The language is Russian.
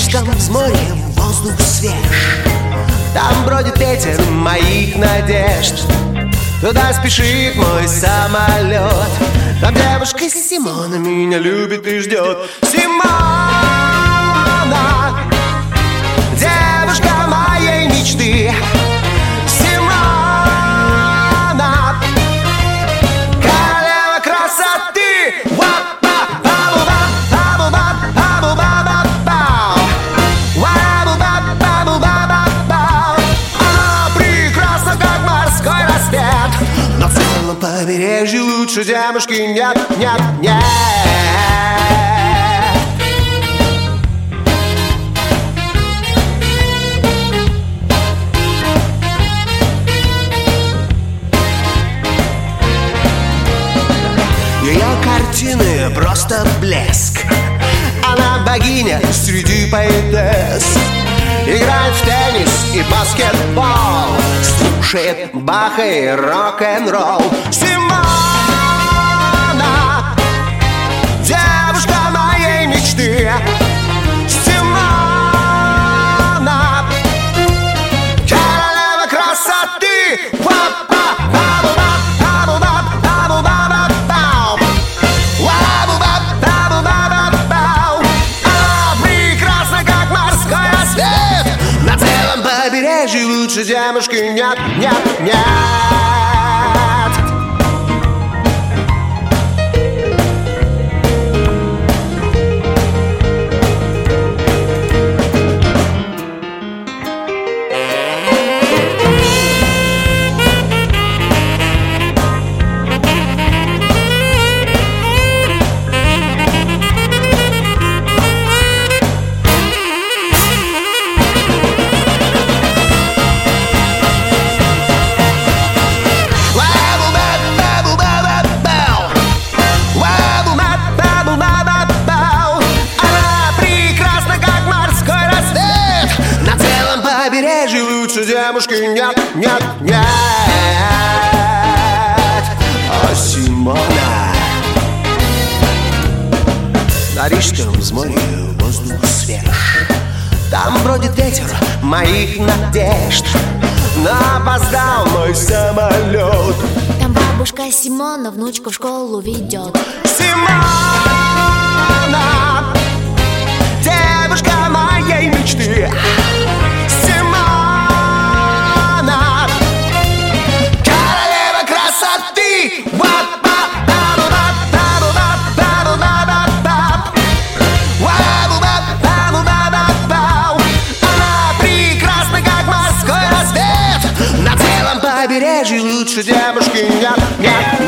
рижском взморье воздух свеж. Там бродит ветер моих надежд. Туда спешит мой самолет. Там девушка Симона меня любит и ждет. Симона, девушка моей мечты. Симона, королева красоты. Она прекрасна, как морской рассвет. На целом побережье лучше девушки нет, нет, нет. Ее картины просто блеск. Она богиня среди поэтесс. Играет в теннис и баскетбол, слушает Баха и рок-н-ролл. Симона, девушка моей мечты. Симона, королева красоты. Побережье лучше девушки нет, нет, нет. Побережье лучше девушки нет, нет, нет. А Симона, на рижском взморье воздух свеж. Там бродит ветер моих надежд. Но опоздал мой самолет. Там бабушка Симона внучку в школу ведет. Симона, девушка моей мечты. Побережье лучше девушки нет, нет.